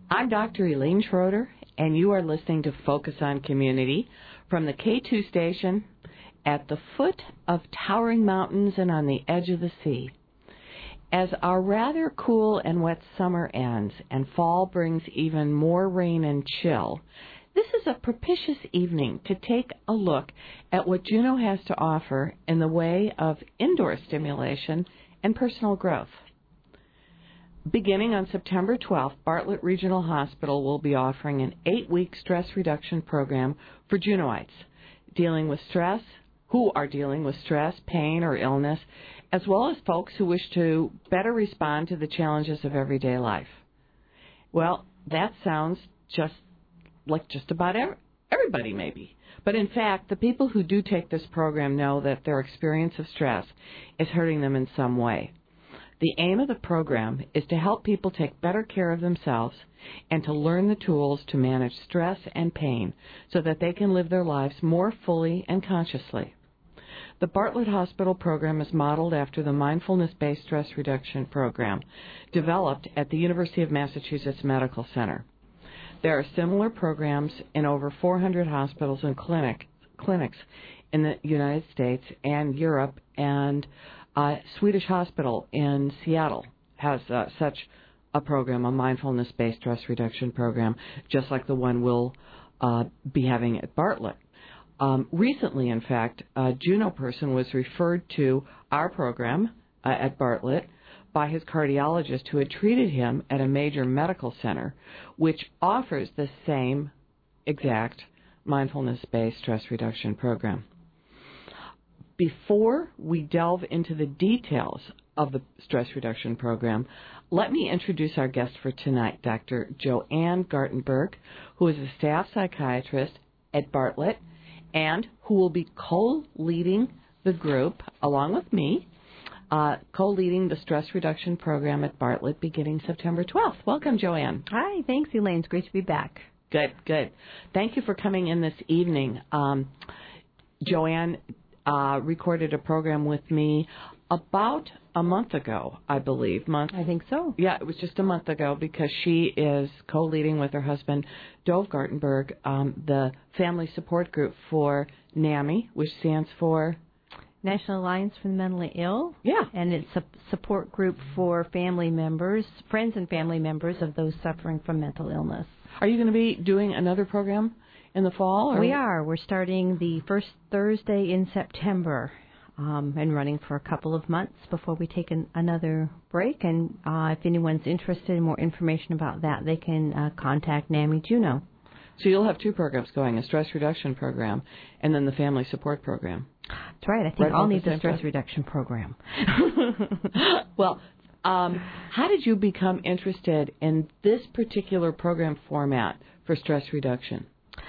I'm Dr. Elaine Schroeder, and you are listening to Focus on Community from the K2 station at the foot of towering mountains and on the edge of the sea. As our rather cool and wet summer ends and fall brings even more rain and chill, this is a propitious evening to take a look at what Juneau has to offer in the way of indoor stimulation and personal growth. Beginning on September 12th, Bartlett Regional Hospital will be offering an 8-week stress reduction program for Juneauites who are dealing with stress, pain, or illness, as well as folks who wish to better respond to the challenges of everyday life. Well, that sounds just about everybody maybe. But in fact, the people who do take this program know that their experience of stress is hurting them in some way. The aim of the program is to help people take better care of themselves and to learn the tools to manage stress and pain so that they can live their lives more fully and consciously. The Bartlett Hospital program is modeled after the mindfulness-based stress reduction program developed at the University of Massachusetts Medical Center. There are similar programs in over 400 hospitals and clinics in the United States and Europe, and Swedish Hospital in Seattle has such a program, a mindfulness-based stress reduction program, just like the one we'll be having at Bartlett. Recently, in fact, a Juneau person was referred to our program at Bartlett by his cardiologist who had treated him at a major medical center, which offers the same exact mindfulness-based stress reduction program. Before we delve into the details of the stress reduction program, let me introduce our guest for tonight, Dr. Joanne Gartenberg, who is a staff psychiatrist at Bartlett and who will be co-leading the group, along with me, co-leading the stress reduction program at Bartlett beginning September 12th. Welcome, Joanne. Hi, thanks, Elaine. It's great to be back. Good. Thank you for coming in this evening. Joanne recorded a program with me about a month ago, I believe. I think so. Yeah, it was just a month ago because she is co-leading with her husband, Dove Gartenberg, the family support group for NAMI, which stands for National Alliance for the Mentally Ill. Yeah. And it's a support group for family members, friends and family members of those suffering from mental illness. Are you going to be doing another program in the fall? Or? We are. We're starting the first Thursday in September and running for a couple of months before we take another break. And if anyone's interested in more information about that, they can contact NAMI Juneau. So you'll have two programs going, a stress reduction program and then the family support program. That's right. I think I'll need the stress reduction program. Well, how did you become interested in this particular program format for stress reduction?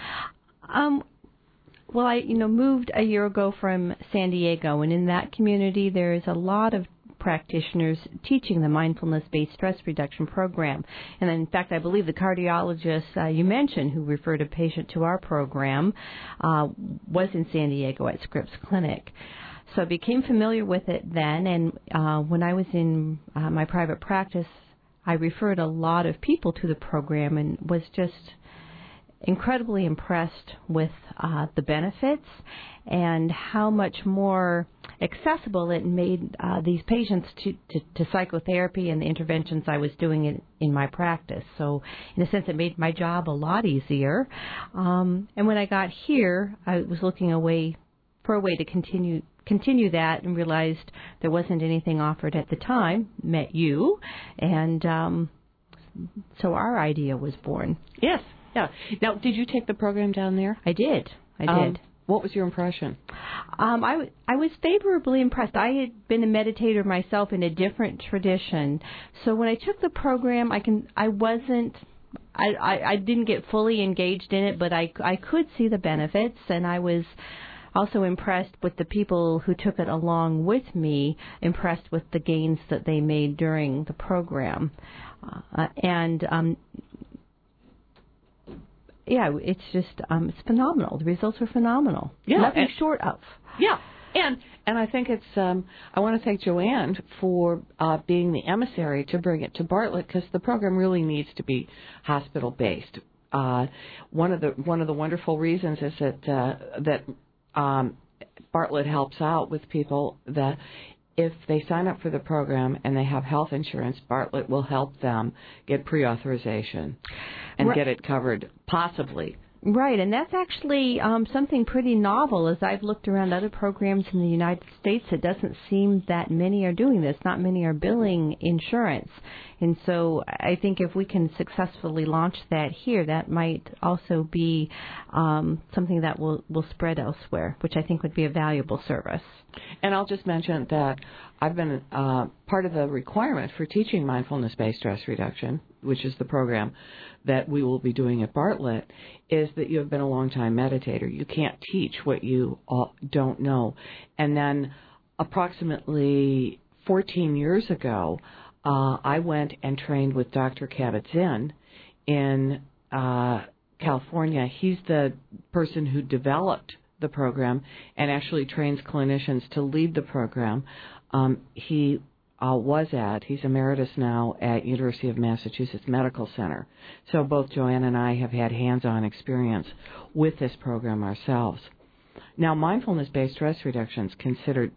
Well, I moved a year ago from San Diego, and in that community there's a lot of practitioners teaching the mindfulness-based stress reduction program. And in fact, I believe the cardiologist you mentioned who referred a patient to our program was in San Diego at Scripps Clinic. So I became familiar with it then, and when I was in my private practice, I referred a lot of people to the program and was just incredibly impressed with the benefits and how much more accessible it made these patients to psychotherapy and the interventions I was doing in my practice. So in a sense, it made my job a lot easier. And when I got here, I was looking for a way to continue that and realized there wasn't anything offered at the time. Met you, and so our idea was born. Yes. Yeah. Now, did you take the program down there? I did. What was your impression? I was favorably impressed. I had been a meditator myself in a different tradition, so when I took the program, I didn't get fully engaged in it, but I could see the benefits, and I was also impressed with the people who took it along with me, impressed with the gains that they made during the program, yeah, it's just it's phenomenal. The results are phenomenal. Yeah, nothing short of. Yeah, and And I think it's, I want to thank Joanne for being the emissary to bring it to Bartlett, because the program really needs to be hospital-based. One of the wonderful reasons is that Bartlett helps out with people that if they sign up for the program and they have health insurance, Bartlett will help them get pre-authorization and get it covered, possibly. Right, and that's actually something pretty novel. As I've looked around other programs in the United States, it doesn't seem that many are doing this. Not many are billing insurance. And so I think if we can successfully launch that here, that might also be something that will spread elsewhere, which I think would be a valuable service. And I'll just mention that I've been part of the requirement for teaching mindfulness-based stress reduction, which is the program that we will be doing at Bartlett, is that you have been a long-time meditator. You can't teach what you don't know. And then approximately 14 years ago, I went and trained with Dr. Kabat-Zinn in California. He's the person who developed the program and actually trains clinicians to lead the program. He's emeritus now at University of Massachusetts Medical Center. So both Joanne and I have had hands-on experience with this program ourselves. Now, mindfulness-based stress reduction is considered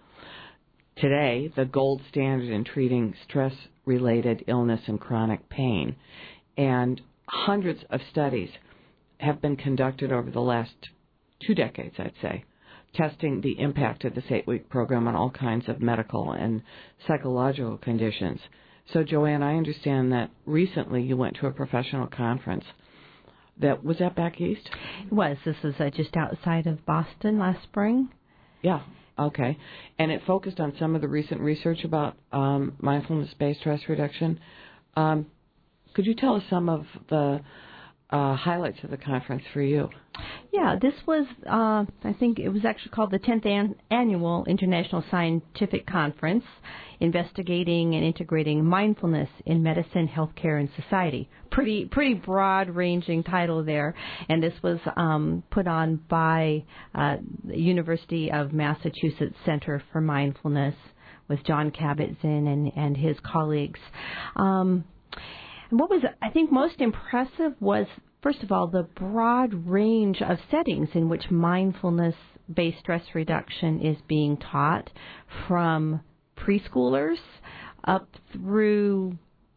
today the gold standard in treating stress-related illness and chronic pain. And hundreds of studies have been conducted over the last 2 decades, I'd say, testing the impact of this 8-week program on all kinds of medical and psychological conditions. So, Joanne, I understand that recently you went to a professional conference. Was that back east? It was. This was just outside of Boston last spring. Yeah. Okay. And it focused on some of the recent research about mindfulness-based stress reduction. Could you tell us some of the highlights of the conference for you? Yeah, this was, I think it was actually called the 10th Annual International Scientific Conference, Investigating and Integrating Mindfulness in Medicine, Healthcare, and Society. Pretty broad-ranging title there. And this was put on by the University of Massachusetts Center for Mindfulness with John Kabat-Zinn and his colleagues. And what was, I think, most impressive was, first of all, the broad range of settings in which mindfulness-based stress reduction is being taught, from preschoolers up through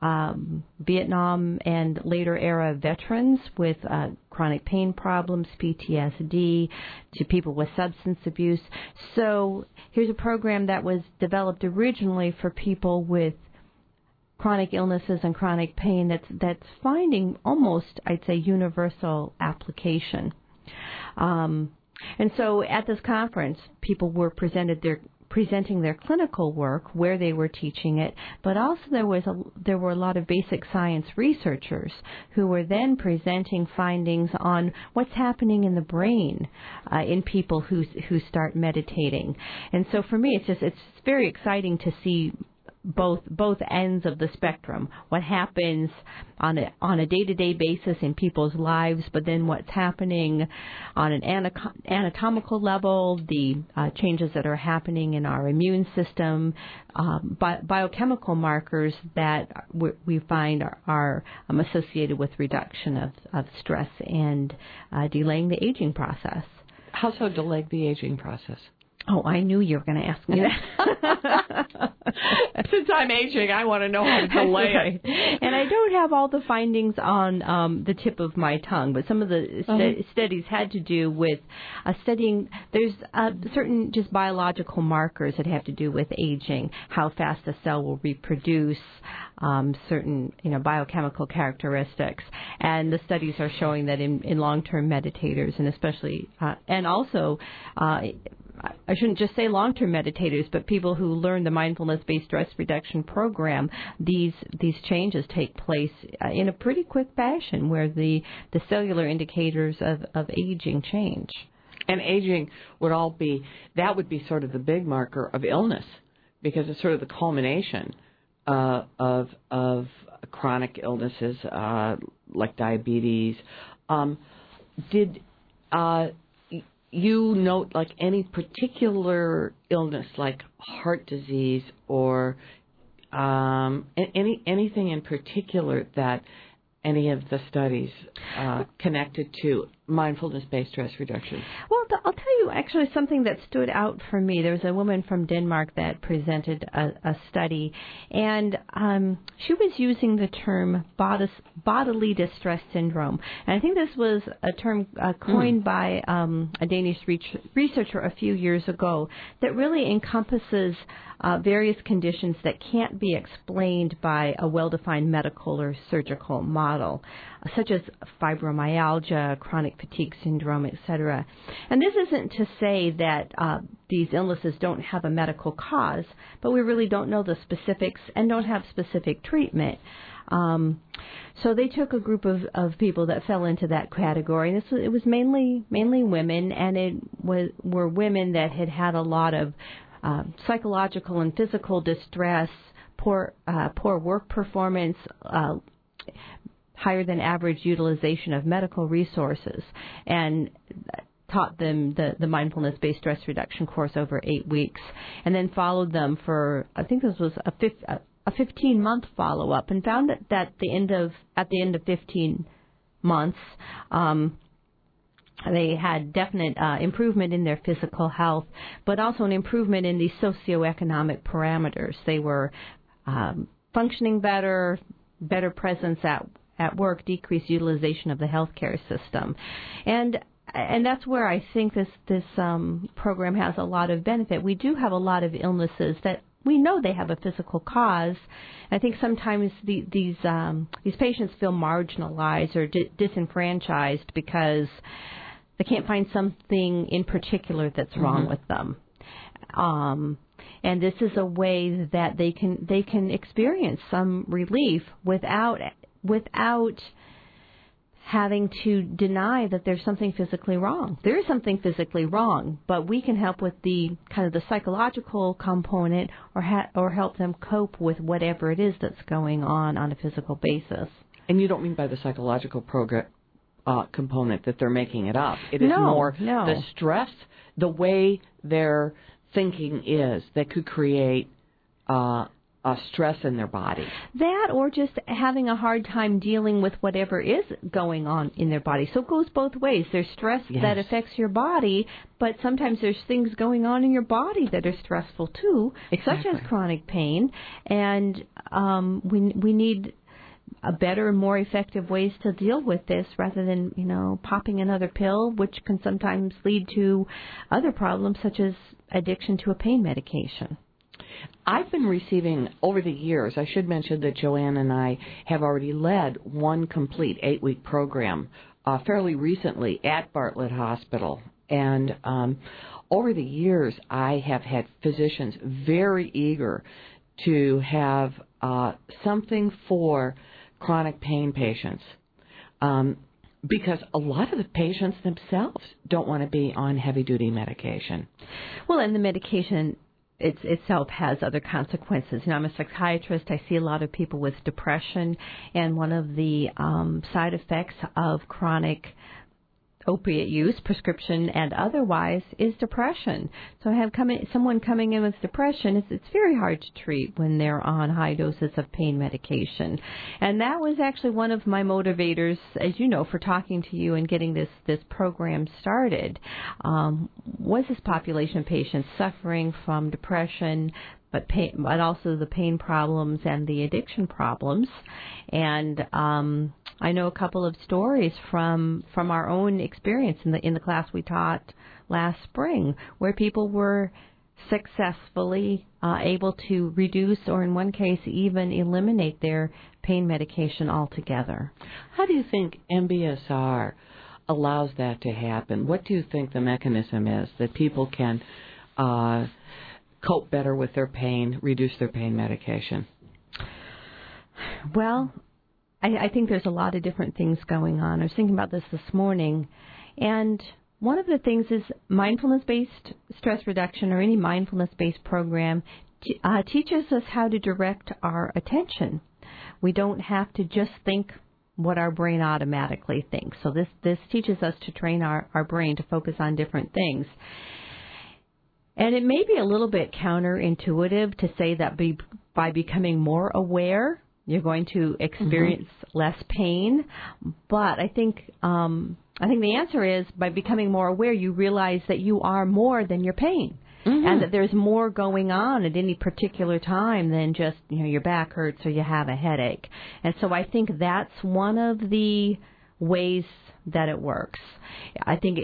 Vietnam and later era veterans with chronic pain problems, PTSD, to people with substance abuse. So here's a program that was developed originally for people with chronic illnesses and chronic pain that's finding almost, I'd say, universal application. And so at this conference, people were presenting their clinical work, where they were teaching it, but also there were a lot of basic science researchers who were then presenting findings on what's happening in the brain in people who start meditating. And so for me, it's very exciting to see both ends of the spectrum. What happens on a day-to-day basis in people's lives, but then what's happening on an anatomical level, the changes that are happening in our immune system, biochemical markers that we find are associated with reduction of stress and delaying the aging process. How so delaying the aging process? Oh, I knew you were going to ask me that. Since I'm aging, I want to know how to delay it. And I don't have all the findings on the tip of my tongue, but some of the studies had to do with studying. There's certain just biological markers that have to do with aging, how fast a cell will reproduce, certain biochemical characteristics, and the studies are showing that in long-term meditators, and especially and also. I shouldn't just say long-term meditators, but people who learn the mindfulness-based stress reduction program, these changes take place in a pretty quick fashion, where the cellular indicators of aging change. And aging would would be sort of the big marker of illness, because it's sort of the culmination of chronic illnesses like diabetes. you note like any particular illness, like heart disease or anything in particular that any of the studies connected to mindfulness-based stress reduction? Well, I'll tell you actually something that stood out for me. There was a woman from Denmark that presented a study, and she was using the term bodily distress syndrome. And I think this was a term coined by a Danish researcher a few years ago that really encompasses various conditions that can't be explained by a well-defined medical or surgical model, such as fibromyalgia, chronic fatigue syndrome, etc. And this isn't to say that these illnesses don't have a medical cause, but we really don't know the specifics and don't have specific treatment. So they took a group of people that fell into that category. And it was mainly women, and were women that had a lot of psychological and physical distress, poor work performance, higher than average utilization of medical resources, and taught them the mindfulness-based stress reduction course over 8 weeks, and then followed them for, I think this was a 15-month follow-up, and found that at the end of 15 months, they had definite improvement in their physical health, but also an improvement in the socioeconomic parameters. They were functioning better presence at work, decreased utilization of the healthcare system, and that's where I think this program has a lot of benefit. We do have a lot of illnesses that we know they have a physical cause. I think sometimes these patients feel marginalized or disenfranchised because they can't find something in particular that's wrong with them. And this is a way that they can experience some relief without having to deny that there's something physically wrong. There is something physically wrong, but we can help with the kind of the psychological component, or help them cope with whatever it is that's going on a physical basis. And you don't mean by the psychological component that they're making it up. It is more the stress, the way their thinking is that could create stress in their body. That, or just having a hard time dealing with whatever is going on in their body. So it goes both ways. There's stress that affects your body, but sometimes there's things going on in your body that are stressful too, such as chronic pain. And we need a better and more effective ways to deal with this, rather than, popping another pill, which can sometimes lead to other problems such as addiction to a pain medication. I've been receiving, over the years, I should mention that Joanne and I have already led one complete 8-week program fairly recently at Bartlett Hospital. And over the years, I have had physicians very eager to have something for chronic pain patients, because a lot of the patients themselves don't want to be on heavy-duty medication. Well, and the medication itself has other consequences. I'm a psychiatrist. I see a lot of people with depression, and one of the side effects of chronic opiate use, prescription and otherwise, is depression. So I have someone coming in with depression. It's very hard to treat when they're on high doses of pain medication. And that was actually one of my motivators, as you know, for talking to you and getting this program started, was this population of patients suffering from depression, but also the pain problems and the addiction problems. And I know a couple of stories from our own experience in the class we taught last spring, where people were successfully able to reduce, or in one case even eliminate, their pain medication altogether. How do you think MBSR allows that to happen? What do you think the mechanism is that people can cope better with their pain, reduce their pain medication? Well, I think there's a lot of different things going on. I was thinking about this morning, and one of the things is mindfulness-based stress reduction, or any mindfulness-based program, teaches us how to direct our attention. We don't have to just think what our brain automatically thinks. So this teaches us to train our brain to focus on different things. And it may be a little bit counterintuitive to say that by becoming more aware, you're going to experience less pain. But I think the answer is by becoming more aware, you realize that you are more than your pain. And that there's more going on at any particular time than just, your back hurts or you have a headache. And so I think that's one of the ways that it works. I think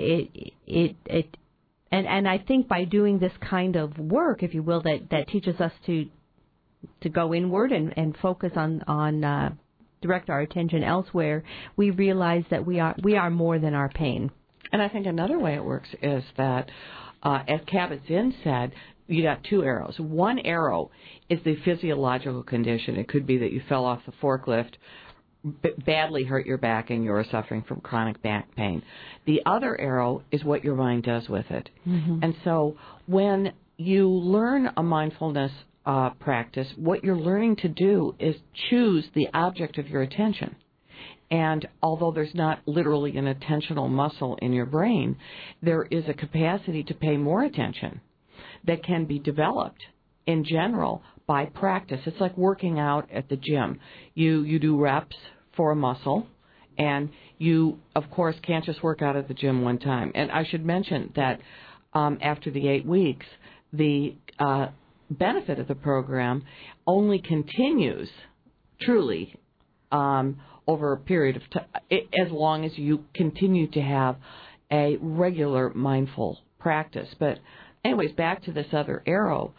and I think by doing this kind of work, if you will, that teaches us to go inward and focus on direct our attention elsewhere, we realize that we are more than our pain. And I think another way it works is that, as Kabat-Zinn said, you got two arrows. One arrow is the physiological condition. It could be that you fell off the forklift, badly hurt your back, and you're suffering from chronic back pain. The other arrow is what your mind does with it. And so when you learn a mindfulness practice, what you're learning to do is choose the object of your attention. And although there's not literally an attentional muscle in your brain, there is a capacity to pay more attention that can be developed in general by practice. It's like working out at the gym. You do reps for a muscle, and you, of course, can't just work out at the gym one time. And I should mention that after the 8 weeks, the benefit of the program only continues truly over a period of time, as long as you continue to have a regular mindful practice. But anyways, back to this other arrow.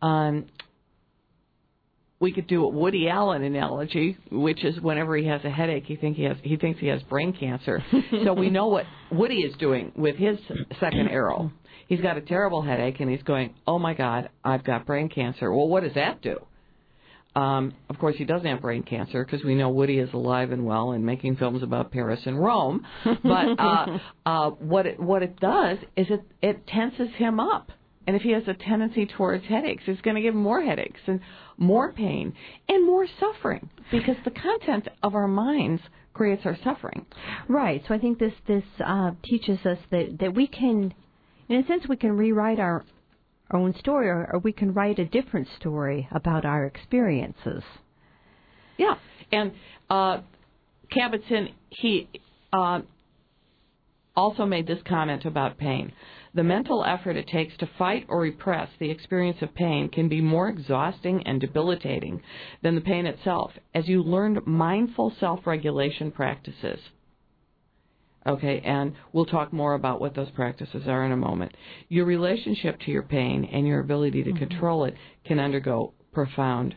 We could do a Woody Allen analogy, which is whenever he has a headache, he thinks he has brain cancer. So we know what Woody is doing with his second arrow. He's got a terrible headache, and he's going, oh, my God, I've got brain cancer. Well, what does that do? Of course, he doesn't have brain cancer because we know Woody is alive and well and making films about Paris and Rome. But what it does is it tenses him up. And if he has a tendency towards headaches, it's going to give him more headaches and more pain and more suffering because the content of our minds creates our suffering. Right. So I think this teaches us that we can, in a sense, we can rewrite our own story, or we can write a different story about our experiences. Yeah. And Kabat-Zinn, he also made this comment about pain. The mental effort it takes to fight or repress the experience of pain can be more exhausting and debilitating than the pain itself, as you learned mindful self-regulation practices. Okay, and we'll talk more about what those practices are in a moment. Your relationship to your pain and your ability to control it can undergo profound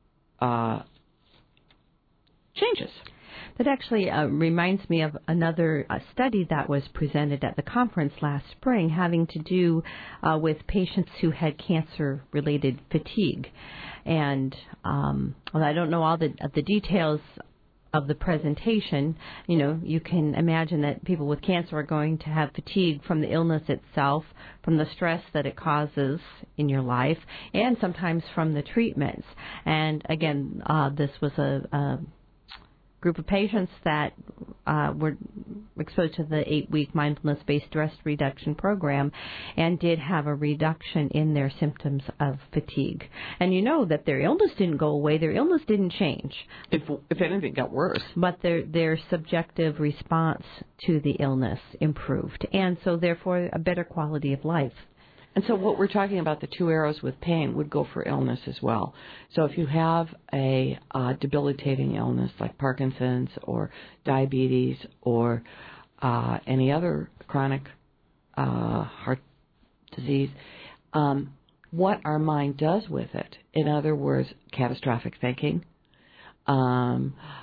changes. That actually reminds me of another study that was presented at the conference last spring having to do with patients who had cancer-related fatigue. And well, I don't know all the details of the presentation. You can imagine that people with cancer are going to have fatigue from the illness itself, from the stress that it causes in your life, and sometimes from the treatments. And again, this was a group of patients that were exposed to the 8-week mindfulness-based stress reduction program and did have a reduction in their symptoms of fatigue. And you know that their illness didn't go away, their illness didn't change. If anything, got worse. But their subjective response to the illness improved, and so therefore a better quality of life. And so what we're talking about, the two arrows with pain, would go for illness as well. So if you have a debilitating illness like Parkinson's or diabetes or any other chronic heart disease, what our mind does with it, in other words, catastrophic thinking, our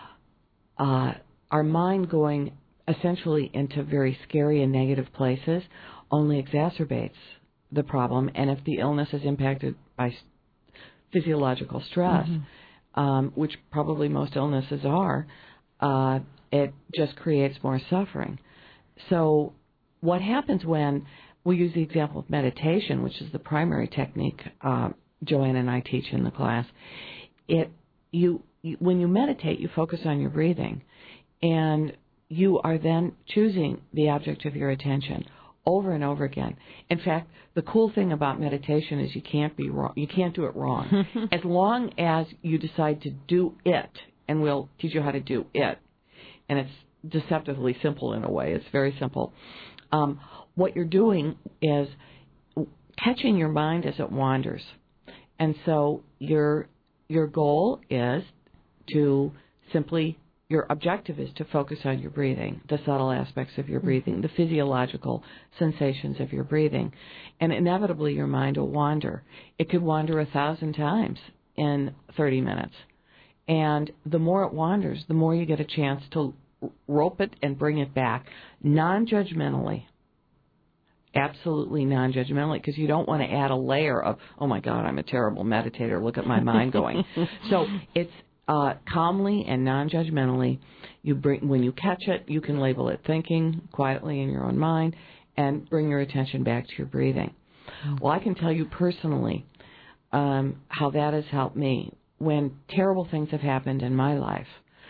mind going essentially into very scary and negative places only exacerbates the problem. And if the illness is impacted by physiological stress, which probably most illnesses are, it just creates more suffering. So what happens when we use the example of meditation, which is the primary technique Joanne and I teach in the class, when you meditate, you focus on your breathing. And you are then choosing the object of your attention over and over again. In fact, the cool thing about meditation is you can't be wrong. You can't do it wrong. As long as you decide to do it, and we'll teach you how to do it, and it's deceptively simple in a way. It's very simple. What you're doing is catching your mind as it wanders. And so your goal is to simply, your objective is to focus on your breathing, the subtle aspects of your breathing, the physiological sensations of your breathing. And inevitably your mind will wander. It could wander 1,000 times in 30 minutes. And the more it wanders, the more you get a chance to rope it and bring it back non-judgmentally. Absolutely non-judgmentally, because you don't want to add a layer of, oh my God, I'm a terrible meditator, look at my mind going. So it's calmly and non-judgmentally. When you catch it, you can label it thinking quietly in your own mind and bring your attention back to your breathing. Well, I can tell you personally how that has helped me. When terrible things have happened in my life,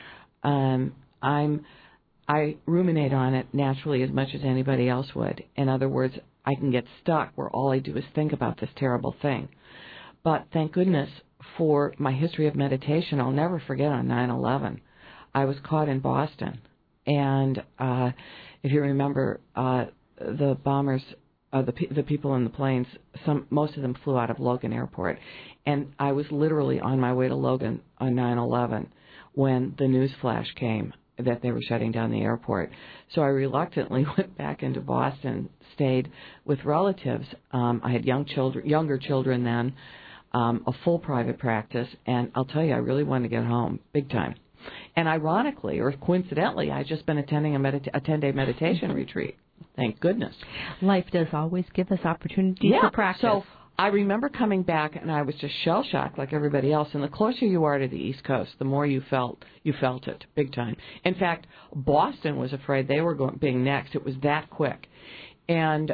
I ruminate on it naturally as much as anybody else would. In other words, I can get stuck where all I do is think about this terrible thing. But thank goodness for my history of meditation. I'll never forget on 9/11. I was caught in Boston. And if you remember, the bombers, the people in the planes, most of them flew out of Logan Airport. And I was literally on my way to Logan on 9/11 when the news flash came that they were shutting down the airport. So I reluctantly went back into Boston, stayed with relatives. I had younger children then, a full private practice, and I'll tell you, I really wanted to get home, big time. And ironically, or coincidentally, I'd just been attending a 10-day meditation retreat. Thank goodness. Life does always give us opportunities for practice. So I remember coming back, and I was just shell-shocked like everybody else. And the closer you are to the East Coast, the more you felt it, big time. In fact, Boston was afraid they were being next. It was that quick. And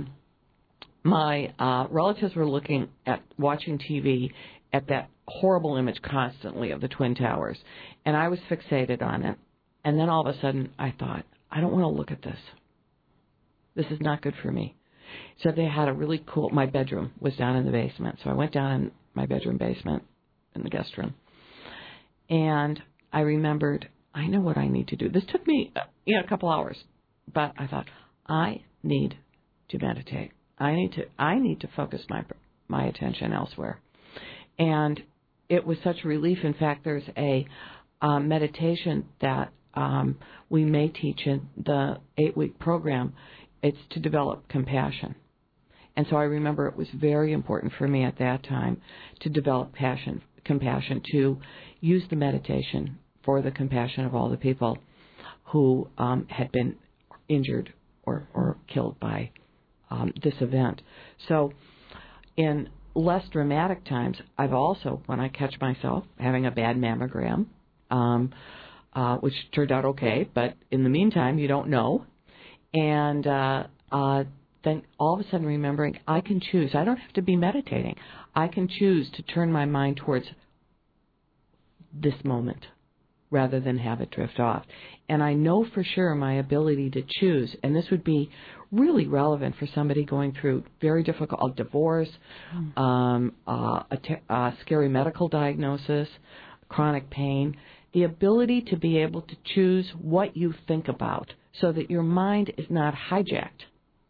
my relatives were watching TV at that horrible image constantly of the Twin Towers. And I was fixated on it. And then all of a sudden, I thought, I don't want to look at this. This is not good for me. So they had a really cool, my bedroom was down in the basement. So I went down in my bedroom basement in the guest room. And I remembered, I know what I need to do. This took me a couple hours. But I thought, I need to meditate. I need to focus my attention elsewhere. And it was such a relief. In fact, there's a meditation that we may teach in the 8-week program. It's to develop compassion. And so I remember it was very important for me at that time to develop compassion, to use the meditation for the compassion of all the people who had been injured or killed by this event. So in less dramatic times, I've also, when I catch myself having a bad mammogram, which turned out okay, but in the meantime, you don't know. And then all of a sudden remembering I can choose. I don't have to be meditating. I can choose to turn my mind towards this moment rather than have it drift off. And I know for sure my ability to choose, and this would be really relevant for somebody going through very difficult divorce, a scary medical diagnosis, chronic pain, the ability to be able to choose what you think about so that your mind is not hijacked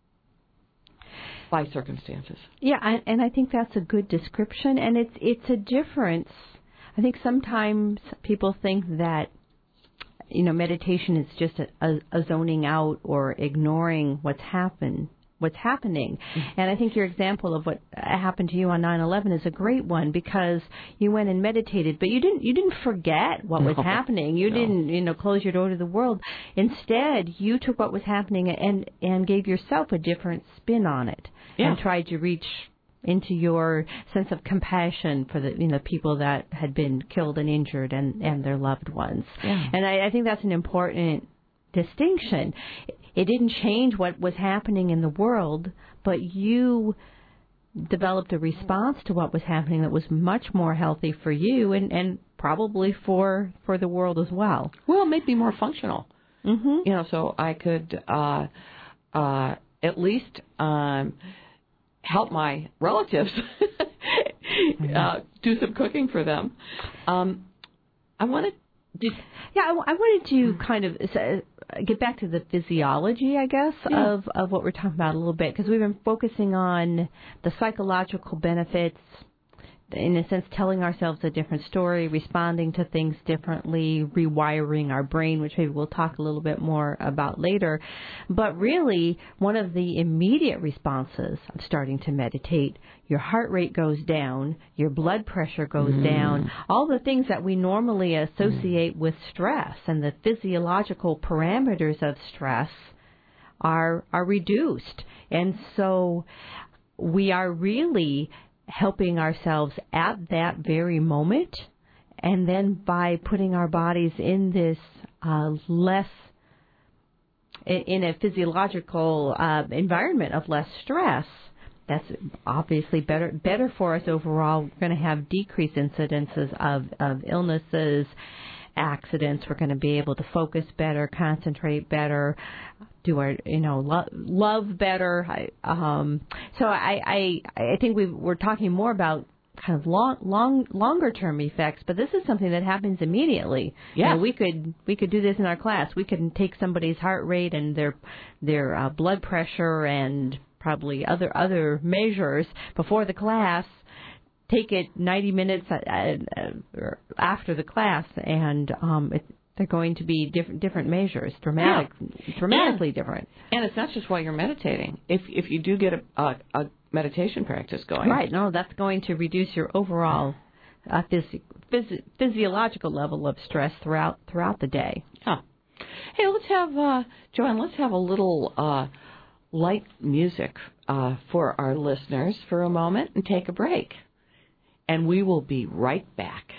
by circumstances. Yeah, and I think that's a good description, and it's a difference. I think sometimes people think that, meditation is just a zoning out or ignoring what's happening. Mm-hmm. And I think your example of what happened to you on 9/11 is a great one, because you went and meditated, but you didn't forget what was happening. You didn't, close your door to the world. Instead, you took what was happening and gave yourself a different spin on it, and tried to reach into your sense of compassion for the people that had been killed and injured and their loved ones. Yeah. And I think that's an important distinction. It didn't change what was happening in the world, but you developed a response to what was happening that was much more healthy for you and probably for the world as well. Well, it may be more functional. Mm-hmm. You know, so I could at least help my relatives do some cooking for them. I wanted. I wanted to kind of get back to the physiology, I guess, of what we're talking about a little bit, because we've been focusing on the psychological benefits, in a sense, telling ourselves a different story, responding to things differently, rewiring our brain, which maybe we'll talk a little bit more about later. But really, one of the immediate responses of starting to meditate, your heart rate goes down, your blood pressure goes down, all the things that we normally associate with stress, and the physiological parameters of stress are reduced. And so we are really helping ourselves at that very moment, and then by putting our bodies in this in a physiological environment of less stress, that's obviously better for us overall. We're going to have decreased incidences of illnesses, accidents. We're going to be able to focus better, concentrate better, do our love better. So I think we're talking more about kind of longer term effects, but this is something that happens immediately. Yeah, we could do this in our class. We could take somebody's heart rate and their blood pressure and probably other measures before the class. Take it 90 minutes after the class, and they're going to be different measures, dramatically different. And it's not just while you're meditating. If you do get a meditation practice going, right? No, that's going to reduce your overall physiological level of stress throughout the day. Yeah. Hey, let's have Joanne. Let's have a little light music for our listeners for a moment and take a break. And we will be right back.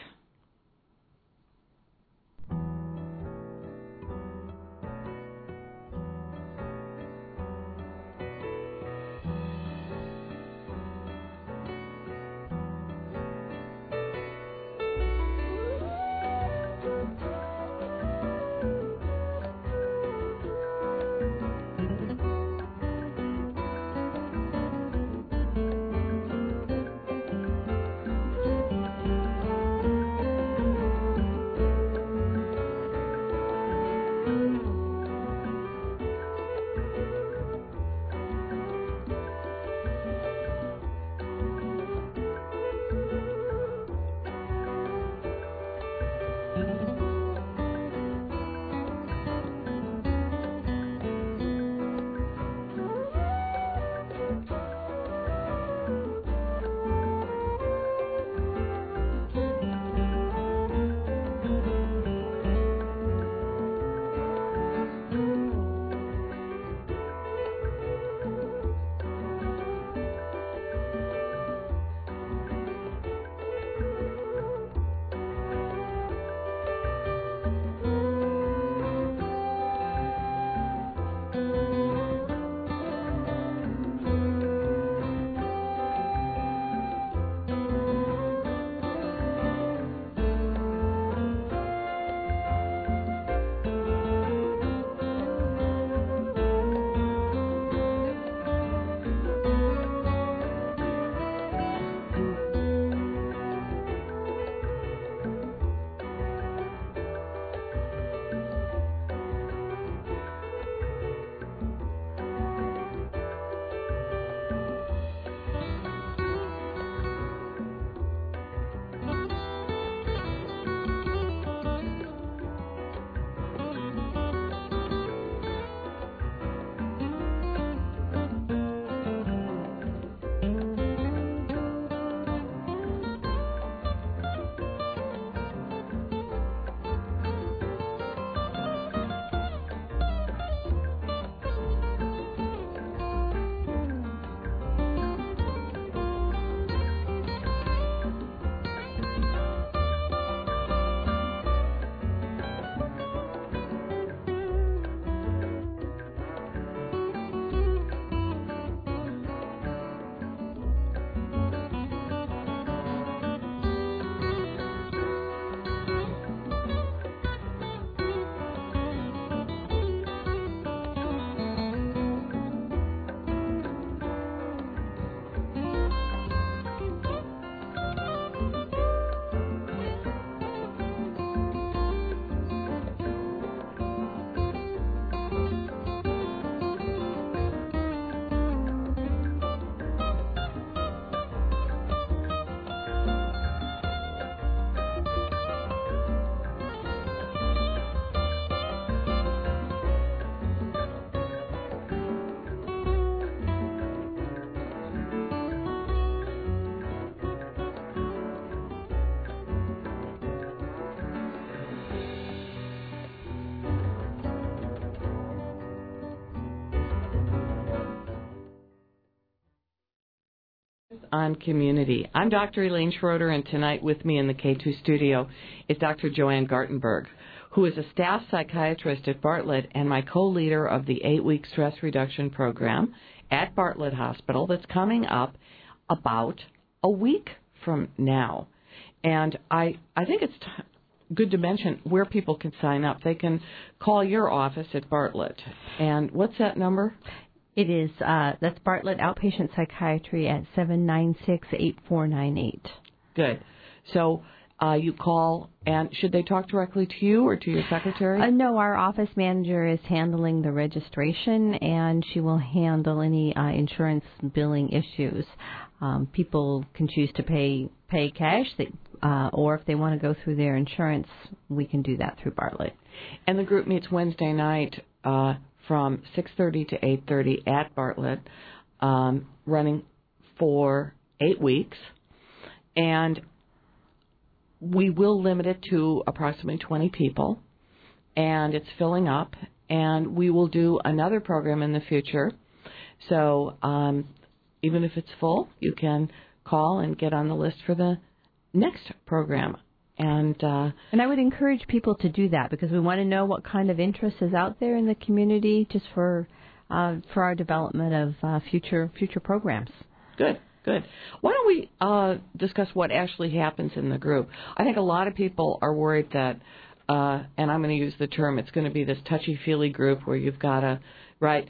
on Community. I'm Dr. Elaine Schroeder, and tonight with me in the K2 studio is Dr. Joanne Gartenberg, who is a staff psychiatrist at Bartlett and my co-leader of the 8-week stress reduction program at Bartlett Hospital that's coming up about a week from now. And I think it's good to mention where people can sign up. They can call your office at Bartlett. And what's that number? It is, that's Bartlett Outpatient Psychiatry at 796-8498. Good. So you call, and should they talk directly to you or to your secretary? No, our office manager is handling the registration, and she will handle any insurance billing issues. People can choose to pay cash, or if they want to go through their insurance, we can do that through Bartlett. And the group meets Wednesday night from 6:30 to 8:30 at Bartlett, running for 8 weeks. And we will limit it to approximately 20 people, and it's filling up. And we will do another program in the future. So even if it's full, you can call and get on the list for the next program. And I would encourage people to do that because we want to know what kind of interest is out there in the community just for our development of future programs. Good. Why don't we discuss what actually happens in the group? I think a lot of people are worried that, and I'm going to use the term, it's going to be this touchy-feely group where you've got to, right,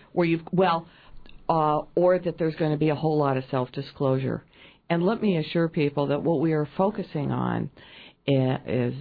or that there's going to be a whole lot of self-disclosure. And let me assure people that what we are focusing on is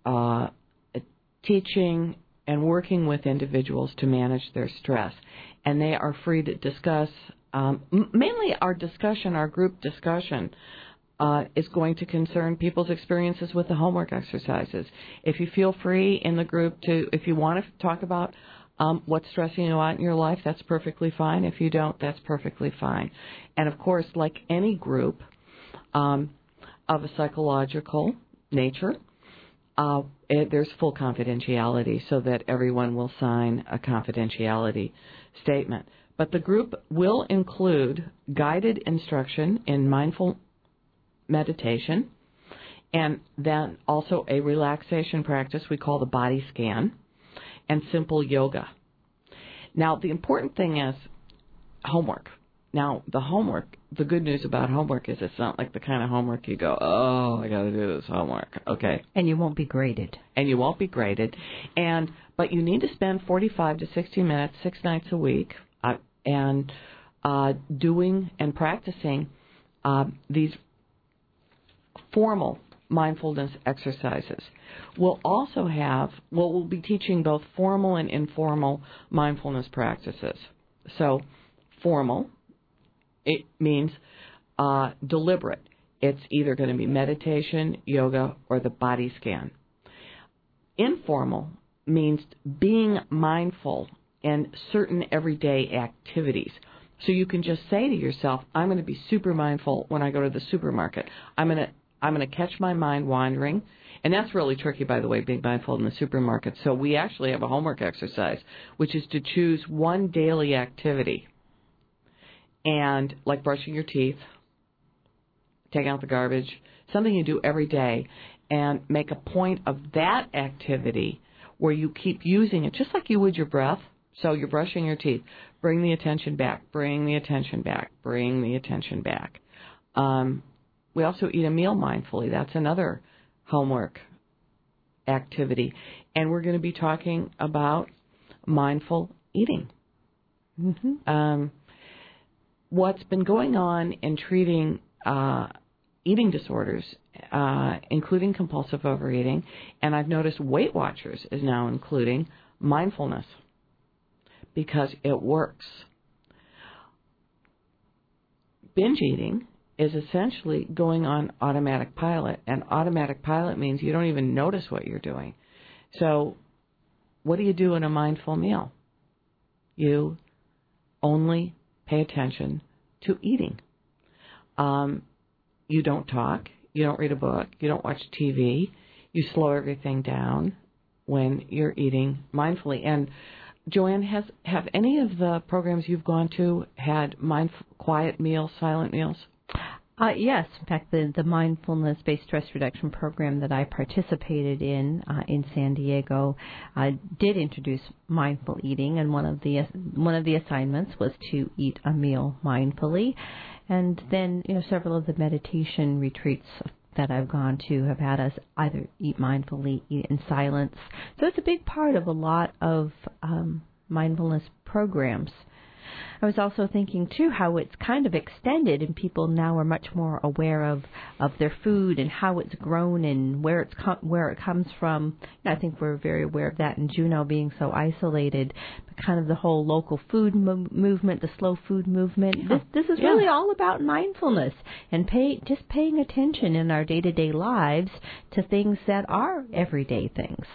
teaching and working with individuals to manage their stress. And they are free to discuss, mainly our group discussion, is going to concern people's experiences with the homework exercises. If you feel free in the group if you want to talk about what's stressing you out in your life, that's perfectly fine. If you don't, that's perfectly fine. And, of course, like any group of a psychological nature, there's full confidentiality so that everyone will sign a confidentiality statement. But the group will include guided instruction in mindful meditation and then also a relaxation practice we call the body scan and simple yoga. Now, the important thing is homework. Now, the good news about homework is it's not like the kind of homework you go, oh, I got to do this homework. Okay. And you won't be graded. But you need to spend 45 to 60 minutes 6 nights a week doing and practicing these formal mindfulness exercises. We'll be teaching both formal and informal mindfulness practices. So formal, it means deliberate. It's either going to be meditation, yoga, or the body scan. Informal means being mindful in certain everyday activities. So you can just say to yourself, I'm going to be super mindful when I go to the supermarket. I'm going to catch my mind wandering. And that's really tricky, by the way, being mindful in the supermarket. So we actually have a homework exercise, which is to choose one daily activity. And like brushing your teeth, taking out the garbage, something you do every day, and make a point of that activity where you keep using it, just like you would your breath. So you're brushing your teeth. Bring the attention back, bring the attention back, bring the attention back. We also eat a meal mindfully. That's another homework activity. And we're going to be talking about mindful eating. Mm-hmm. What's been going on in treating eating disorders, including compulsive overeating, and I've noticed Weight Watchers is now including mindfulness because it works. Binge eating is essentially going on automatic pilot, and automatic pilot means you don't even notice what you're doing. So what do you do in a mindful meal? You only pay attention to eating. You don't talk. You don't read a book. You don't watch TV. You slow everything down when you're eating mindfully. And Joanne, have any of the programs you've gone to had quiet meals, silent meals? Yes. In fact, the mindfulness-based stress reduction program that I participated in San Diego did introduce mindful eating, and one of the assignments was to eat a meal mindfully. And then, several of the meditation retreats that I've gone to have had us either eat mindfully, eat in silence. So it's a big part of a lot of mindfulness programs. I was also thinking, too, how it's kind of extended and people now are much more aware of their food and how it's grown and where it comes from. I think we're very aware of that in Juneau being so isolated. But kind of the whole local food movement, the slow food movement. Yeah. This is really all about mindfulness and just paying attention in our day-to-day lives to things that are everyday things.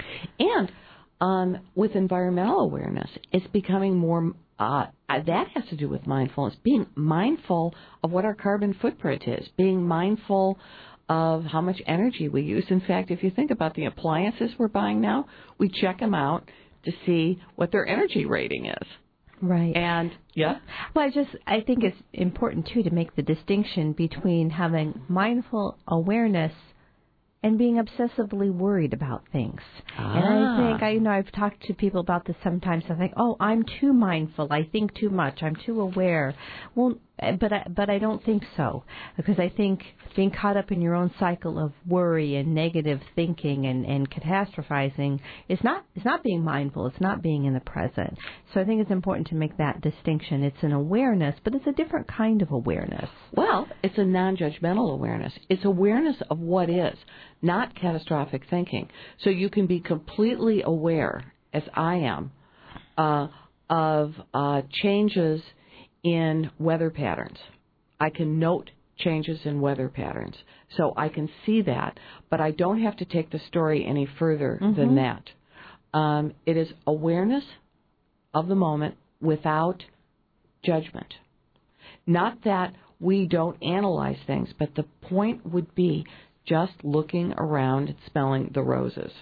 And with environmental awareness, it's becoming more... that has to do with mindfulness, being mindful of what our carbon footprint is, being mindful of how much energy we use. In fact, if you think about the appliances we're buying now, we check them out to see what their energy rating is. Right. And, Well, I think it's important, too, to make the distinction between having mindful awareness and being obsessively worried about things. And I think, I've talked to people about this sometimes. I think, I'm too mindful. I think too much. I'm too aware. Well, but I don't think so, because I think being caught up in your own cycle of worry and negative thinking and catastrophizing is not being mindful. It's not being in the present. So I think it's important to make that distinction. It's an awareness, but it's a different kind of awareness. Well, it's a non-judgmental awareness. It's awareness of what is, not catastrophic thinking. So you can be completely aware, as I am, of changes in weather patterns. I can note changes in weather patterns. So I can see that, but I don't have to take the story any further than that. It is awareness of the moment without judgment. Not that we don't analyze things, but the point would be just looking around and smelling the roses.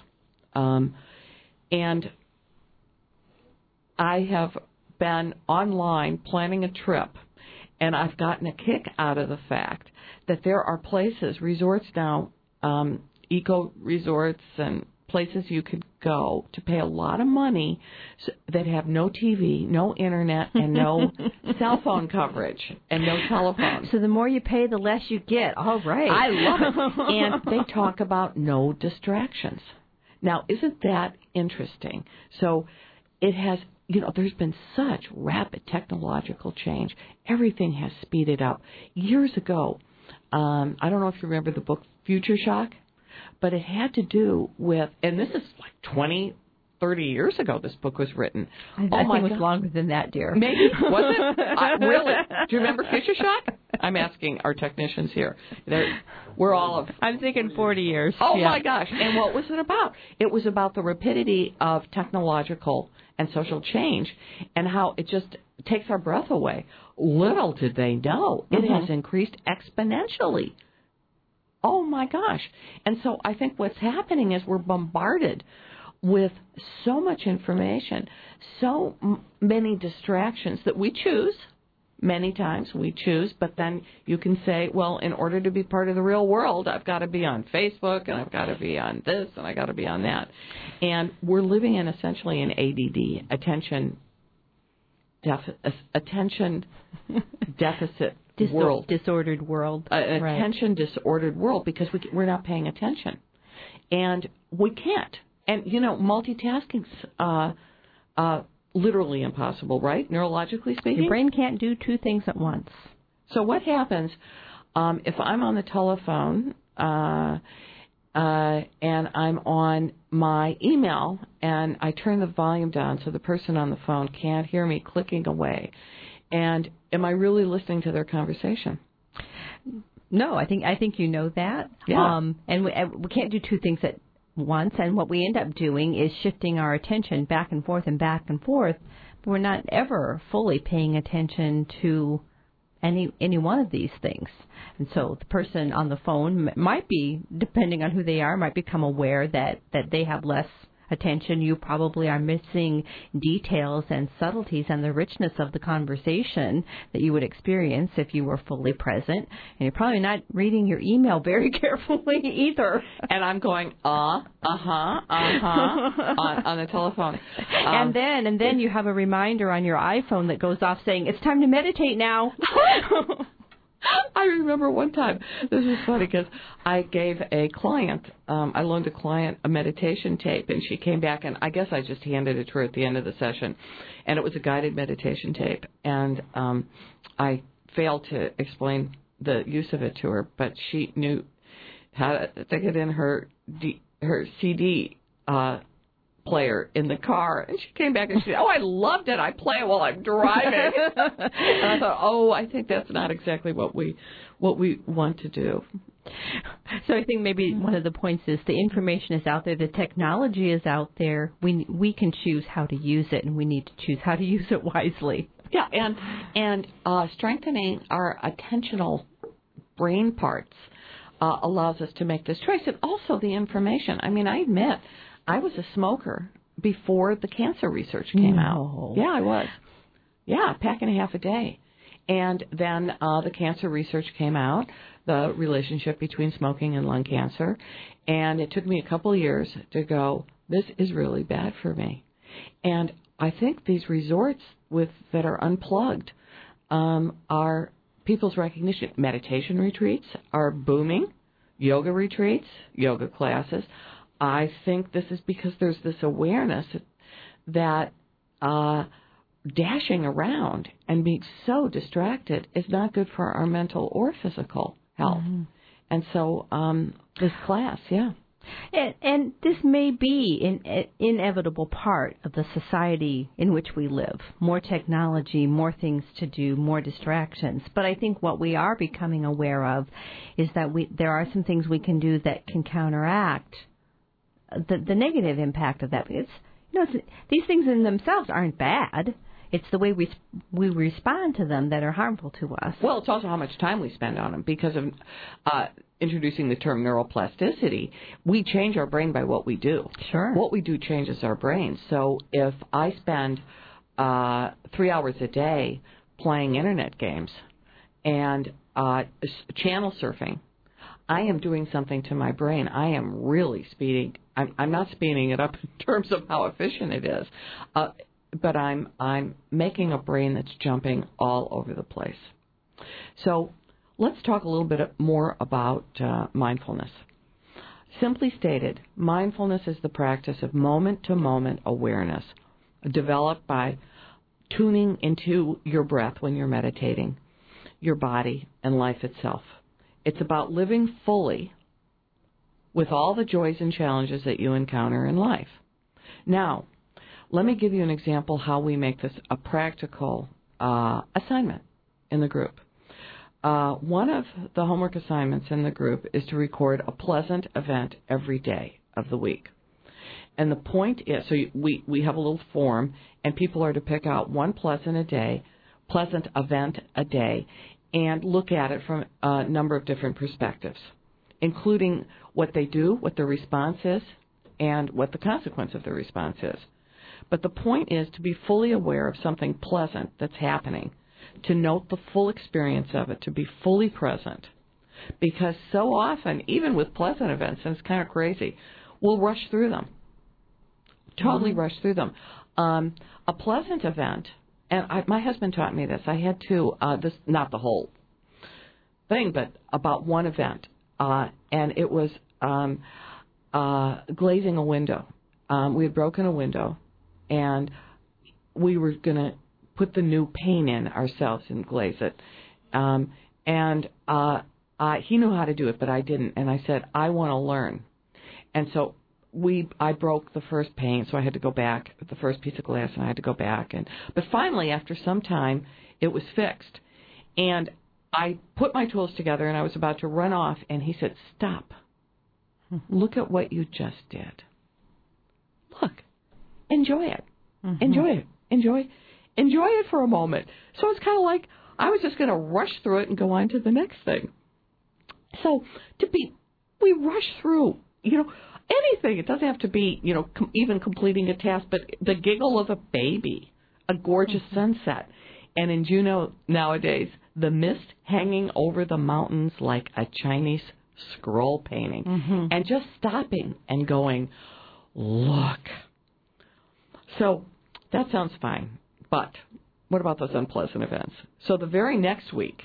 And I have been online planning a trip, and I've gotten a kick out of the fact that there are places, resorts now, eco resorts and places you could go to pay a lot of money that have no TV, no internet, and no cell phone coverage, and no telephone. So the more you pay, the less you get. All right. I love it. And they talk about no distractions. Now, isn't that interesting? So it has... there's been such rapid technological change. Everything has speeded up. Years ago, I don't know if you remember the book Future Shock, but it had to do with, and this is like 20, 30 years ago this book was written. I think it was longer than that, dear. Maybe. Was it? Really? Do you remember Future Shock? I'm asking our technicians here. We're all of... I'm thinking 40 years. Oh, my gosh. And what was it about? It was about the rapidity of technological and social change and how it just takes our breath away. Little did they know, it has increased exponentially. Oh, my gosh. And so I think what's happening is we're bombarded with so much information, so many distractions that we choose. Many times we choose, but then you can say, well, in order to be part of the real world, I've got to be on Facebook, and I've got to be on this, and I've got to be on that. And we're living in essentially an ADD, attention deficit world. Disordered world. Attention disordered world, because we're not paying attention. And we can't. And, multitasking's literally impossible, right? Neurologically speaking? Your brain can't do two things at once. So what happens if I'm on the telephone and I'm on my email and I turn the volume down so the person on the phone can't hear me clicking away? And am I really listening to their conversation? No, I think you know that. Yeah. And we can't do two things at once, and what we end up doing is shifting our attention back and forth, but we're not ever fully paying attention to any one of these things. And so the person on the phone might be, depending on who they are, might become aware that they have less attention, you probably are missing details and subtleties and the richness of the conversation that you would experience if you were fully present. And you're probably not reading your email very carefully either. And I'm going, on the telephone. And then you have a reminder on your iPhone that goes off saying, it's time to meditate now. I remember one time, this is funny because I gave a client, I loaned a client a meditation tape, and she came back, and I guess I just handed it to her at the end of the session, and it was a guided meditation tape, and I failed to explain the use of it to her, but she knew how to stick it in her CD player in the car, and she came back and she said, I loved it. I play it while I'm driving. And I thought, I think that's not exactly what we want to do. So I think maybe one of the points is the information is out there, the technology is out there. We can choose how to use it, and we need to choose how to use it wisely. Yeah, and strengthening our attentional brain parts allows us to make this choice, and also the information. I mean, I admit, I was a smoker before the cancer research came out. Yeah, I was. Yeah, a pack and a half a day. And then the cancer research came out, the relationship between smoking and lung cancer. And it took me a couple of years to go, this is really bad for me. And I think these resorts that are unplugged are people's recognition. Meditation retreats are booming, yoga retreats, yoga classes. I think this is because there's this awareness that dashing around and being so distracted is not good for our mental or physical health. Mm-hmm. And so this class, yeah. And this may be an inevitable part of the society in which we live. More technology, more things to do, more distractions. But I think what we are becoming aware of is that there are some things we can do that can counteract the negative impact of that. Because these things in themselves aren't bad. It's the way we respond to them that are harmful to us. Well, it's also how much time we spend on them. Because of introducing the term neuroplasticity, we change our brain by what we do. Sure. What we do changes our brain. So if I spend 3 hours a day playing internet games and channel surfing, I am doing something to my brain. I am really speeding. I'm not speeding it up in terms of how efficient it is, but I'm making a brain that's jumping all over the place. So let's talk a little bit more about mindfulness. Simply stated, mindfulness is the practice of moment-to-moment awareness developed by tuning into your breath when you're meditating, your body, and life itself. It's about living fully with all the joys and challenges that you encounter in life. Now, let me give you an example how we make this a practical assignment in the group. One of the homework assignments in the group is to record a pleasant event every day of the week. And the point is, so we have a little form, and people are to pick out one pleasant event a day, and look at it from a number of different perspectives, including what they do, what their response is, and what the consequence of their response is. But the point is to be fully aware of something pleasant that's happening, to note the full experience of it, to be fully present. Because so often, even with pleasant events, and it's kind of crazy, we'll rush through them, totally rush through them. A pleasant event, and my husband taught me this. I had to, not the whole thing, but about one event, and it was glazing a window. We had broken a window, and we were going to put the new paint in ourselves and glaze it. And he knew how to do it, but I didn't. And I said, I want to learn. And so I broke the first paint, so I had to go back, the first piece of glass, and I had to go back. But finally, after some time, it was fixed. And I put my tools together, and I was about to run off, and he said, stop. Look at what you just did. Look. Enjoy it. Mm-hmm. Enjoy it. Enjoy it for a moment. So it's kind of like I was just going to rush through it and go on to the next thing. So we rush through, anything. It doesn't have to be, even completing a task, but the giggle of a baby, a gorgeous sunset. And in Juneau nowadays, the mist hanging over the mountains like a Chinese scroll painting. And just stopping and going, look. So that sounds fine. But what about those unpleasant events? So the very next week,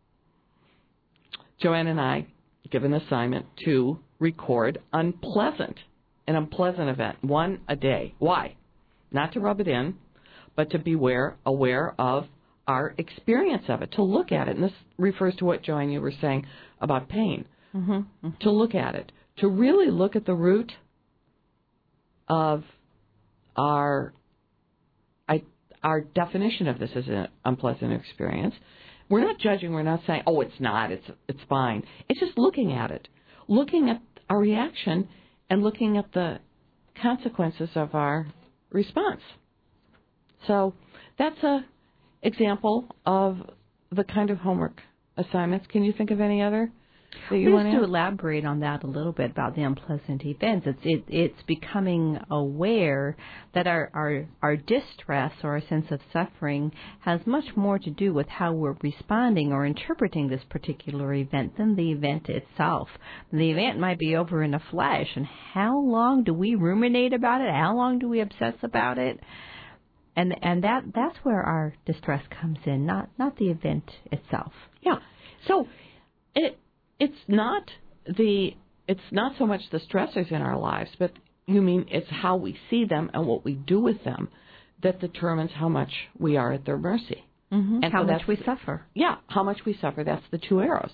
Joanne and I give an assignment to record an unpleasant event, one a day. Why? Not to rub it in, but to be aware of our experience of it, to look at it. And this refers to what, Joanne, you were saying about pain. To look at it, to really look at the root of our definition of this as an unpleasant experience. We're not judging. We're not saying, oh, it's not. It's fine. It's just looking at it, looking at our reaction, and looking at the consequences of our response. So that's a example of the kind of homework assignments. Can you think of any other that you want to elaborate on that a little bit about the unpleasant events? It's becoming aware that our distress or our sense of suffering has much more to do with how we're responding or interpreting this particular event than the event itself. The event might be over in a flash, and how long do we ruminate about it? How long do we obsess about it? And that's where our distress comes in, not the event itself. Yeah. So it's not so much the stressors in our lives, but it's how we see them and what we do with them that determines how much we are at their mercy. And how much we suffer. Yeah, how much we suffer. That's the two arrows.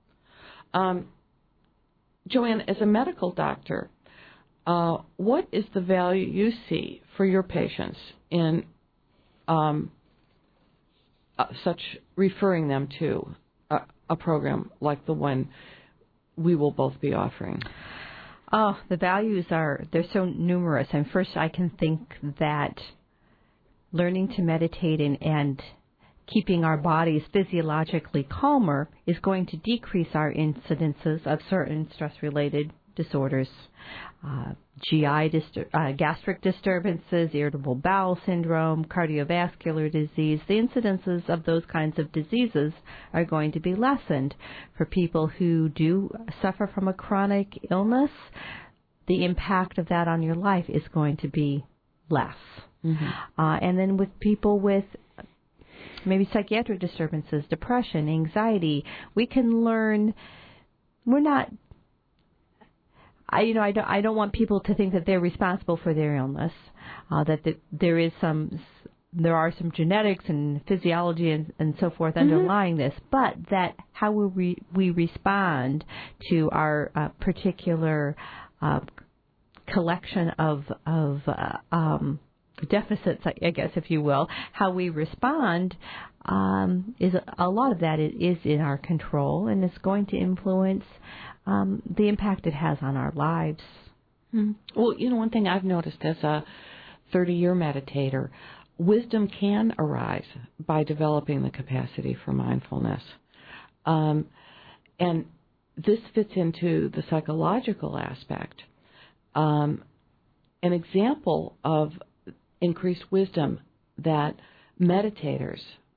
Joanne, as a medical doctor, what is the value you see for your patients in such referring them to a program like the one we will both be offering? Oh, the values they're so numerous. And first I can think that learning to meditate and keeping our bodies physiologically calmer is going to decrease our incidences of certain stress-related disorders, gastric disturbances, irritable bowel syndrome, cardiovascular disease. The incidences of those kinds of diseases are going to be lessened. For people who do suffer from a chronic illness, the impact of that on your life is going to be less. And then with people with maybe psychiatric disturbances, depression, anxiety, we can learn. I don't want people to think that they're responsible for their illness, that there are some genetics and physiology and so forth underlying this, but that how we respond to our particular collection of deficits, I guess, if you will, how we respond is a lot of that is in our control and is going to influence the impact it has on our lives. Well, one thing I've noticed as a 30-year meditator, wisdom can arise by developing the capacity for mindfulness. And this fits into the psychological aspect. An example of increased wisdom that meditators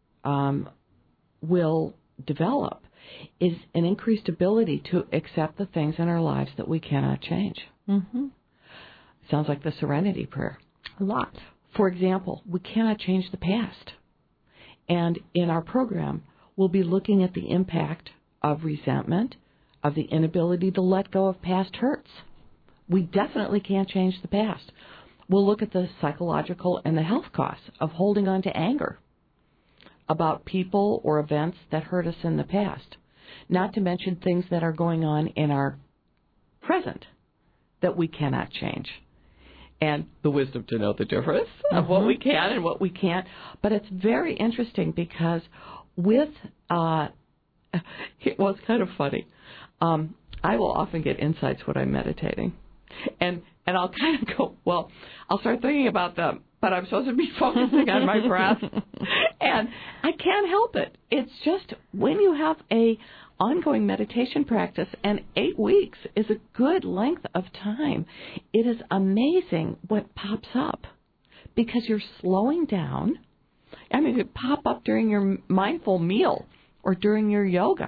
will develop is an increased ability to accept the things in our lives that we cannot change. Sounds like the Serenity Prayer. A lot. For example, we cannot change the past. And in our program, we'll be looking at the impact of resentment, of the inability to let go of past hurts. We definitely can't change the past. We'll look at the psychological and the health costs of holding on to anger about people or events that hurt us in the past, not to mention things that are going on in our present that we cannot change, and the wisdom to know the difference of what we can and what we can't. But it's very interesting because it's kind of funny. I will often get insights when I'm meditating, and I'll kind of go, well, I'll start thinking about them, but I'm supposed to be focusing on my breath, and I can't help it. It's just when you have a ongoing meditation practice, and 8 weeks is a good length of time. It is amazing what pops up because you're slowing down. I mean, it could pop up during your mindful meal or during your yoga.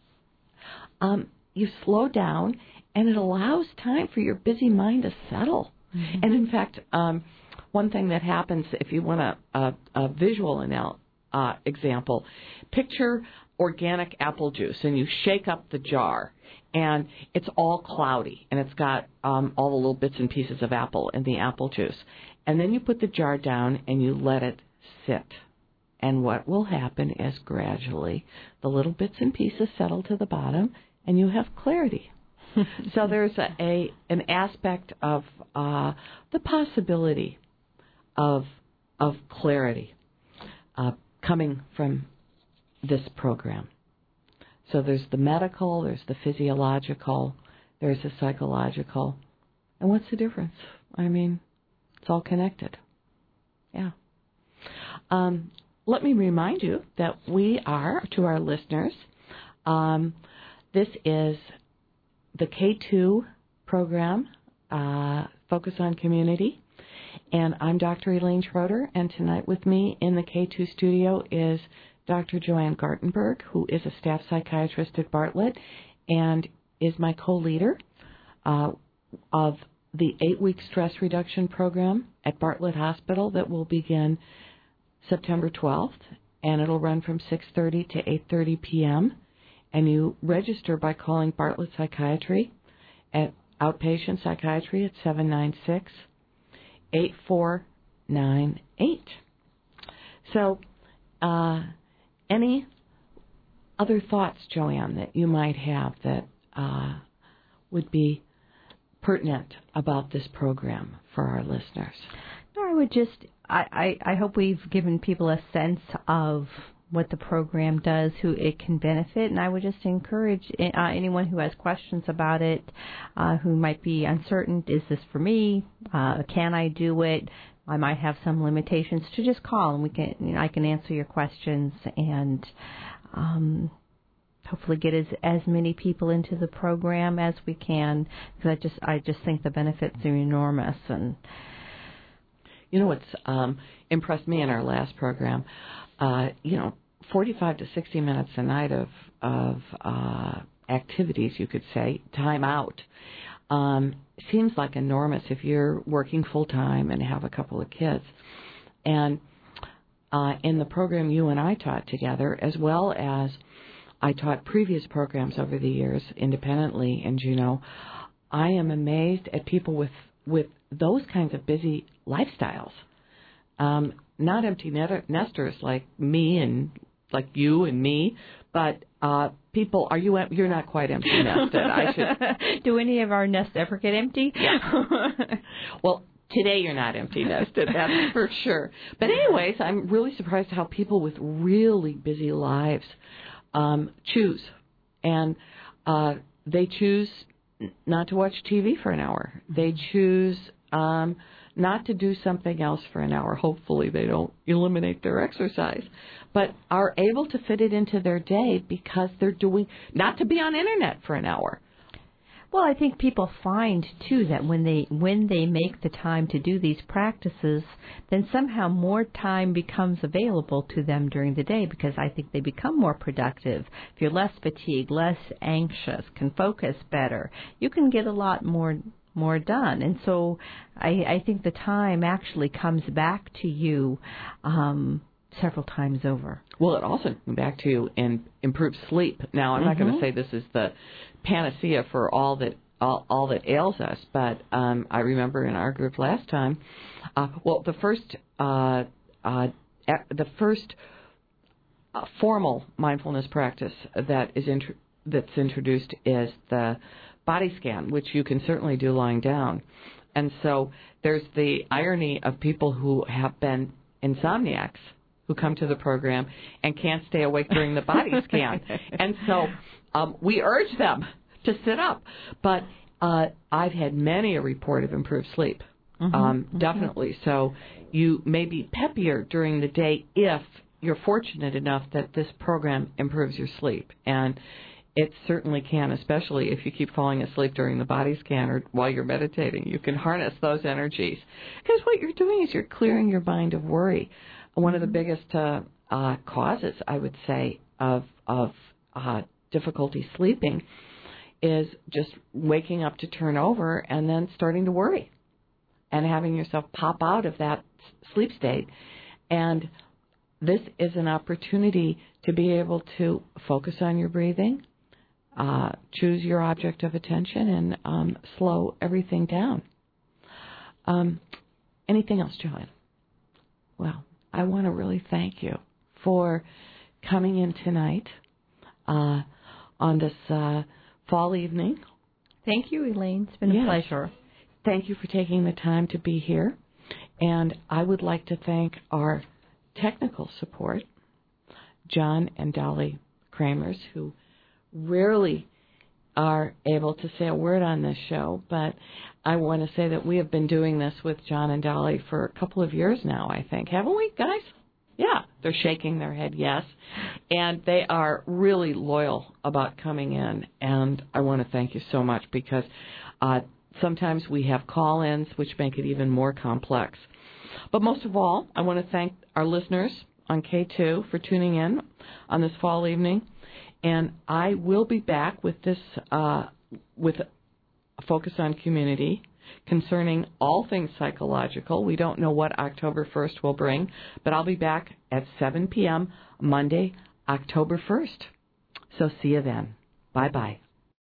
You slow down, and it allows time for your busy mind to settle. Mm-hmm. And in fact, one thing that happens, if you want a visual example, picture organic apple juice, and you shake up the jar, and it's all cloudy, and it's got all the little bits and pieces of apple in the apple juice. And then you put the jar down, and you let it sit. And what will happen is gradually the little bits and pieces settle to the bottom, and you have clarity. So there's an aspect of the possibility of clarity coming from this program. So there's the medical, there's the physiological, there's the psychological. And what's the difference? I mean, it's all connected. Yeah. Let me remind you that we are, to our listeners, this is the K2 program, Focus on Community, and I'm Dr. Elaine Schroeder, and tonight with me in the K2 studio is Dr. Joanne Gartenberg, who is a staff psychiatrist at Bartlett and is my co-leader of the 8-week stress reduction program at Bartlett Hospital that will begin September 12th, and it'll run from 6:30 to 8:30 p.m., and you register by calling Bartlett Psychiatry at Outpatient Psychiatry at 796-8498. So, any other thoughts, Joanne, that you might have that would be pertinent about this program for our listeners? No, I would just, I hope we've given people a sense of what the program does, who it can benefit, and I would just encourage anyone who has questions about it, who might be uncertain, is this for me? Can I do it? I might have some limitations, to just call, and I can answer your questions, and hopefully get as many people into the program as we can, because I just think the benefits are enormous. And you know what's impressed me in our last program, 45 to 60 minutes a night of activities, you could say, time out, seems like enormous if you're working full-time and have a couple of kids. And in the program you and I taught together, as well as I taught previous programs over the years independently in Juneau, I am amazed at people with those kinds of busy lifestyles. Not empty nesters like me and like you and me, but people. You're not quite empty nested. I should. Do any of our nests ever get empty? Well, today you're not empty nested, that's for sure. But anyways, I'm really surprised how people with really busy lives choose, and they choose not to watch TV for an hour. They choose not to do something else for an hour. Hopefully they don't eliminate their exercise, but are able to fit it into their day because they're doing, not to be on internet for an hour. Well, I think people find, too, that when they make the time to do these practices, then somehow more time becomes available to them during the day, because I think they become more productive. If you're less fatigued, less anxious, can focus better, you can get a lot more done. And so I think the time actually comes back to you several times over. Well, it also comes back to you in improved sleep. Now, I'm not going to say this is the panacea for all that ails us, but I remember in our group last time, the first formal mindfulness practice that's introduced is the body scan, which you can certainly do lying down. And so there's the irony of people who have been insomniacs who come to the program and can't stay awake during the body scan. And so we urge them to sit up. But I've had many a report of improved sleep, definitely. So you may be peppier during the day if you're fortunate enough that this program improves your sleep. And It certainly can, especially if you keep falling asleep during the body scan or while you're meditating. You can harness those energies. Because what you're doing is you're clearing your mind of worry. One of the biggest causes, I would say, of difficulty sleeping is just waking up to turn over and then starting to worry and having yourself pop out of that sleep state. And this is an opportunity to be able to focus on your breathing, choose your object of attention, and slow everything down. Anything else, Joanne? Well, I want to really thank you for coming in tonight on this fall evening. Thank you, Elaine. It's been a pleasure. Thank you for taking the time to be here. And I would like to thank our technical support, John and Dolly Kramers, who rarely are able to say a word on this show, but I want to say that we have been doing this with John and Dolly for a couple of years now, I think. Haven't we, guys? Yeah, they're shaking their head yes. And they are really loyal about coming in, and I want to thank you so much because sometimes we have call-ins which make it even more complex. But most of all, I want to thank our listeners on K2 for tuning in on this fall evening. And I will be back with this, with a focus on community concerning all things psychological. We don't know what October 1st will bring, but I'll be back at 7 p.m. Monday, October 1st. So see you then. Bye-bye.